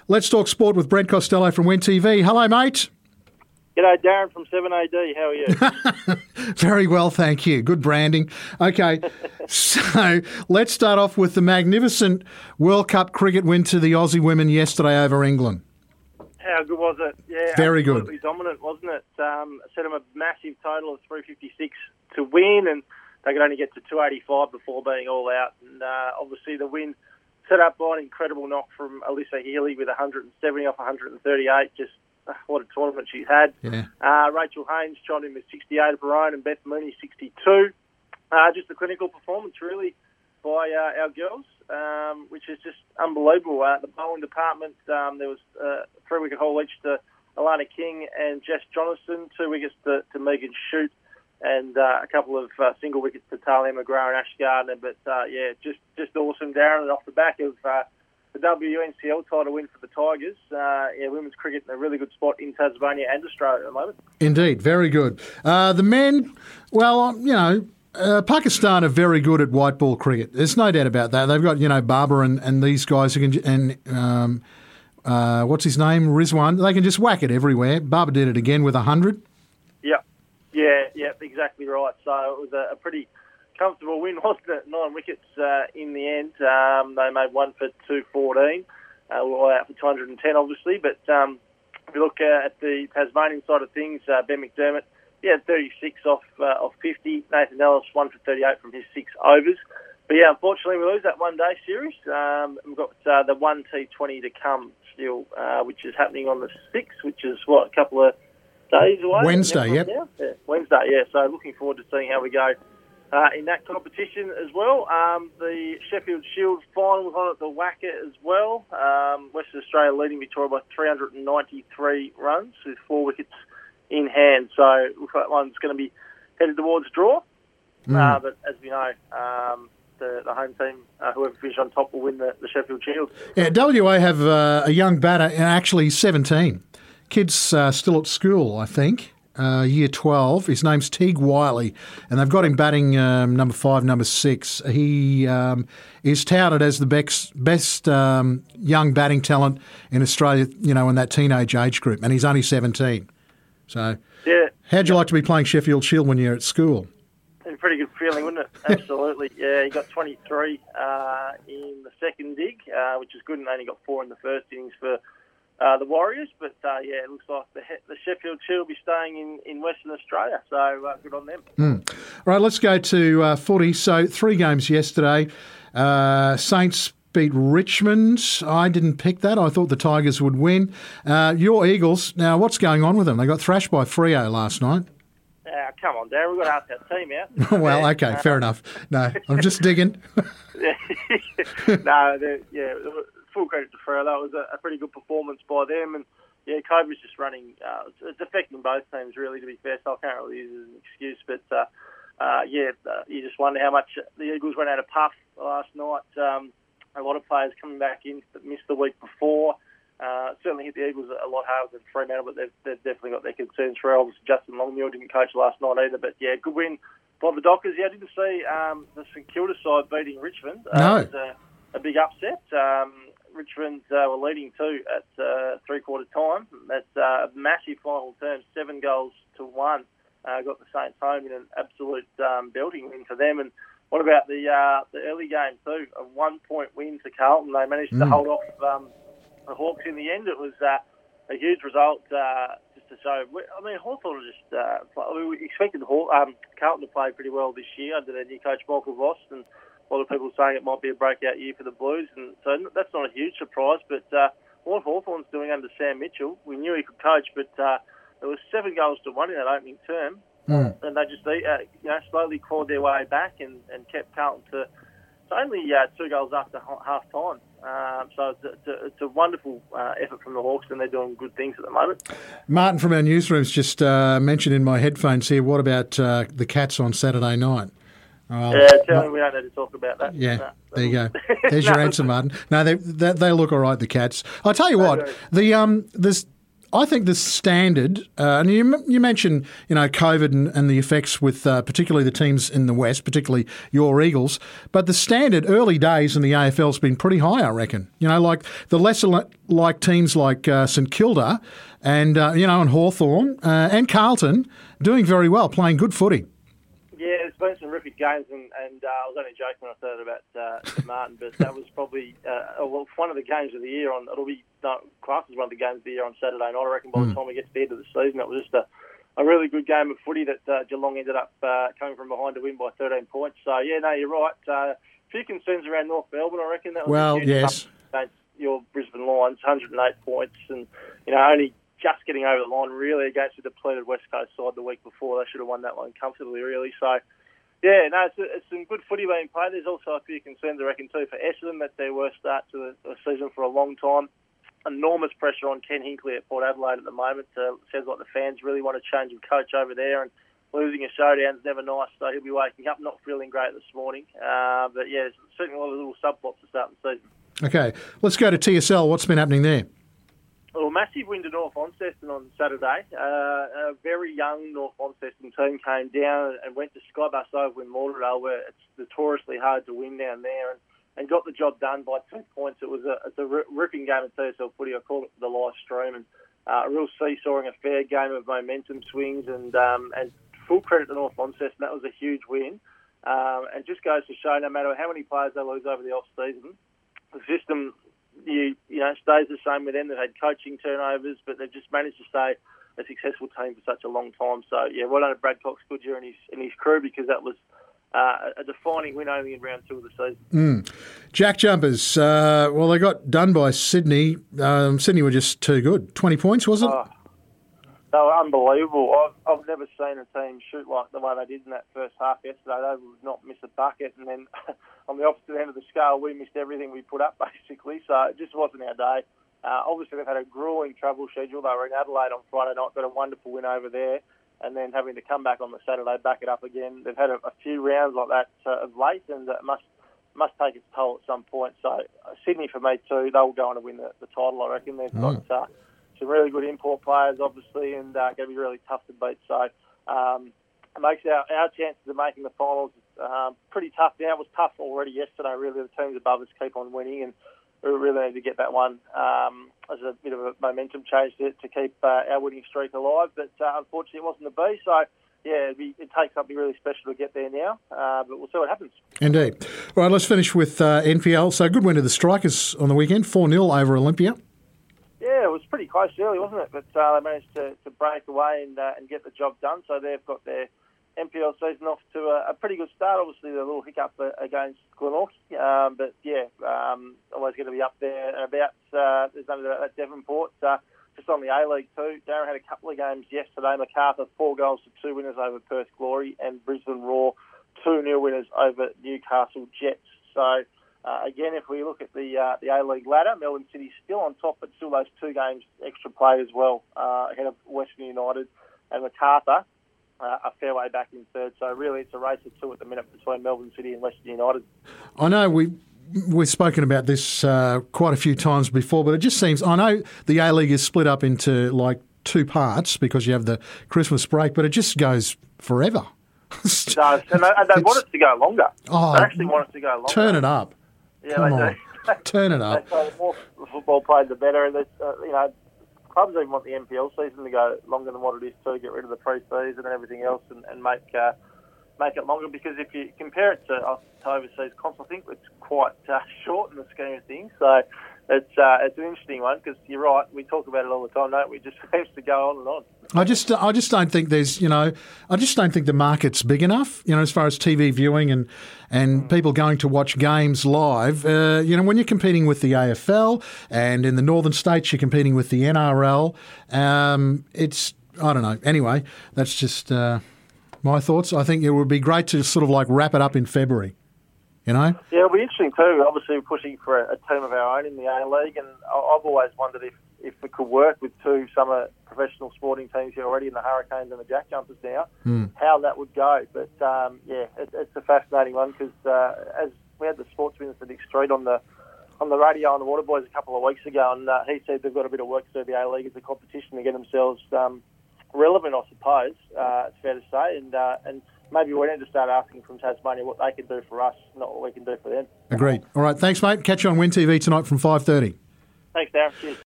Let's talk sport with Brent Costello from WIN TV. Hello, mate. G'day, Darren from 7AD. How are you? Very well, thank you. Good branding. Okay, so let's start off with the magnificent World Cup cricket win to the Aussie women yesterday over England. How good was it? Yeah, very good. Absolutely dominant, wasn't it? Set them a massive total of 356 to win, and they could only get to 285 before being all out. And obviously the win set up by an incredible knock from Alyssa Healy with 170 off 138. Just what a tournament she's had. Yeah. Rachel Haynes chimed in with 68 of her own, and Beth Mooney 62. Just a clinical performance, really, by our girls, which is just unbelievable. The bowling department, there was 3-wicket haul each to Alana King and Jess Jonathan, 2 wickets to Megan Shute, and a couple of single wickets to Talia McGrath and Ash Gardner. But, just awesome, Darren, and off the back of the WNCL title win for the Tigers. Women's cricket in a really good spot in Tasmania and Australia at the moment. Indeed, very good. The men, well, Pakistan are very good at white ball cricket. There's no doubt about that. They've got, Barber and these guys who can, and what's his name, Rizwan. They can just whack it everywhere. Barber did it again with 100. Yeah, exactly right. So it was a pretty comfortable win, wasn't it? 9 wickets in the end. They made 1 for 214. All out for 210, obviously. But if you look at the Tasmanian side of things, Ben McDermott, 36 off 50. Nathan Ellis, 1 for 38 from his 6 overs. But unfortunately, we lose that one-day series. We've got the 1 T20 to come still, which is happening on the 6th, which is, a couple of days away? Wednesday, yep. Yeah, Wednesday, yeah. So looking forward to seeing how we go in that competition as well. The Sheffield Shield final was on at the WACA as well. Western Australia leading Victoria by 393 runs with 4 wickets in hand. So looks like one's going to be headed towards draw. But as we know, the home team, whoever finishes on top, will win the Sheffield Shield. Yeah, WA have a young batter, actually 17. Kid's still at school, I think, year 12. His name's Teague Wiley, and they've got him batting number 5, number 6. He is touted as the best young batting talent in Australia, in that teenage age group, and he's only 17. So, how'd you like to be playing Sheffield Shield when you're at school? A pretty good feeling, wouldn't it? Absolutely. Yeah, he got 23 in the second dig, which is good, and only got 4 in the first innings for the Warriors. But, it looks like the Sheffield Shield will be staying in Western Australia, so good on them. Right, let's go to footy. So 3 games yesterday. Saints beat Richmond. I didn't pick that. I thought the Tigers would win. Your Eagles, now what's going on with them? They got thrashed by Freo last night. Come on, Darren, we've got to ask our team out. Well, okay, fair enough. No, I'm just digging. Full credit to Freo. That was a pretty good performance by them. And, COVID's just running. It's affecting both teams, really, to be fair, so I can't really use it as an excuse. But, you just wonder how much the Eagles went out of puff last night. A lot of players coming back in that missed the week before. Certainly hit the Eagles a lot harder than Fremantle, but they've definitely got their concerns for. Obviously, Justin Longmuir didn't coach last night either, but good win by the Dockers. I didn't see the St Kilda side beating Richmond. No. It was a big upset. Richmond were leading 2 at three-quarter time. That's a massive final term, 7 goals to 1. Got the Saints home in an absolute belting win for them. And what about the early game too? A 1-point win to Carlton. They managed to hold off the Hawks in the end. It was a huge result just to show. Hawthorn just. We expected Carlton to play pretty well this year under their new coach Michael Voss, and a lot of people saying it might be a breakout year for the Blues, and so that's not a huge surprise. But what Hawthorn's doing under Sam Mitchell, we knew he could coach, but there was 7 goals to 1 in that opening term, and they just slowly clawed their way back and kept Carlton to only 2 goals after half time. So it's a wonderful effort from the Hawks, and they're doing good things at the moment. Martin from our newsrooms just mentioned in my headphones here, what about the Cats on Saturday night? Tell me we don't need to talk about that. Yeah, no. There you go. There's your answer, Martin. No, they look all right, the Cats. I'll tell you what, there's I think the standard, and you mentioned, COVID and the effects with particularly the teams in the West, particularly your Eagles, but the standard early days in the AFL has been pretty high, I reckon. Like the lesser like teams like St Kilda and, and Hawthorn and Carlton doing very well, playing good footy. Yeah, there's been some terrific games, and I was only joking when I said it about Martin, but that was probably one of the games of the year. It'll be classed as one of the games of the year on Saturday night. I reckon by the time we get to the end of the season, it was just a really good game of footy that Geelong ended up coming from behind to win by 13 points. So yeah, no, you're right. A few concerns around North Melbourne. I reckon that was yes. Against your Brisbane Lions, 108 points, and only just getting over the line really against a depleted West Coast side the week before. They should have won that one comfortably, really. So, yeah, no, it's some good footy being played. There's also a few concerns, I reckon, too, for Essendon. That's their worst start to the season for a long time. Enormous pressure on Ken Hinkley at Port Adelaide at the moment. Sounds like the fans really want to change of coach over there, and losing a showdown's never nice, so he'll be waking up not feeling great this morning. But, yeah, there's certainly a lot of little subplots to start the season. Okay, let's go to TSL. What's been happening there? Well, massive win to North Launceston on Saturday. A very young North Launceston team came down and went to Skybus over in Lauderdale, where it's notoriously hard to win down there, and got the job done by 2 points. It's a ripping game of TSL footy. I called it for the live stream, and a real seesawing affair, game of momentum swings, and full credit to North Launceston. That was a huge win, and just goes to show no matter how many players they lose over the off season, the system stays the same with them. They've had coaching turnovers, but they've just managed to stay a successful team for such a long time. So, yeah, well done to Brad Cox-Goodyear and his crew, because that was a defining win only in round 2 of the season. Jack Jumpers, they got done by Sydney. Sydney were just too good. 20 points, was it? They were unbelievable. I've never seen a team shoot like the way they did in that first half yesterday. They would not miss a bucket, and then on the opposite end of the scale, we missed everything we put up, basically. So it just wasn't our day. Obviously, they've had a gruelling travel schedule. They were in Adelaide on Friday night, got a wonderful win over there, and then having to come back on the Saturday, back it up again. They've had a few rounds like that of late, and it must take its toll at some point. So Sydney, for me too, they'll go on to win the title, I reckon. They've got some really good import players, obviously, and going to be really tough to beat. So it makes our chances of making the finals pretty tough now. It was tough already yesterday, really. The teams above us keep on winning, and we really need to get that one as a bit of a momentum change to keep our winning streak alive. But unfortunately, it wasn't to be. So, yeah, it takes something really special to get there now, but we'll see what happens. Indeed. All right, let's finish with NPL. So, good win to the Strikers on the weekend, 4-0 over Olympia. Yeah, it was pretty close early, wasn't it? But they managed to break away and get the job done. So they've got their NPL season off to a pretty good start. Obviously, the little hiccup against Glenorchy. But, yeah, always going to be up there and about. There's nothing about that Devonport. Just on the A-League too, Darren had a couple of games yesterday. Macarthur, 4 goals to 2 winners over Perth Glory, and Brisbane Roar, 2-0 winners over Newcastle Jets. So, again, if we look at the A-League ladder, Melbourne City's still on top, but still those 2 games extra played as well, ahead of Western United and Macarthur, a fair way back in third. So really it's a race of 2 at the minute between Melbourne City and Western United. I know we've spoken about this quite a few times before, but it just seems, I know the A-League is split up into like 2 parts because you have the Christmas break, but it just goes forever. It does, and they want it to go longer. They actually want it to go longer. Turn it up. Yeah, Come they on. do. Turn it up. The more football played, the better. And clubs even want the NPL season to go longer than what it is to get rid of the pre-season and everything else, and make it longer. Because if you compare it to overseas comps, I think it's quite short in the scheme of things. So it's an interesting one, because you're right. We talk about it all the time, don't we? It just seems to go on and on. I just don't think there's, I just don't think the market's big enough, as far as TV viewing and people going to watch games live. When you're competing with the AFL, and in the northern states you're competing with the NRL, I don't know. Anyway, that's just my thoughts. I think it would be great to sort of like wrap it up in February. Yeah, it'll be interesting too. Obviously, we're pushing for a team of our own in the A-League, and I've always wondered if it could work with 2 summer professional sporting teams here already in the Hurricanes and the Jack Jumpers now, how that would go. But, it's a fascinating one, because as we had the Sports Minister Nick Street on the on the radio on the Water Boys a couple of weeks ago, and he said they've got a bit of work to do, the A-League, as a competition to get themselves relevant, I suppose, it's fair to say, and maybe we need to start asking from Tasmania what they can do for us, not what we can do for them. Agreed. All right, thanks, mate. Catch you on WIN TV tonight from 5:30. Thanks, Darren. Cheers.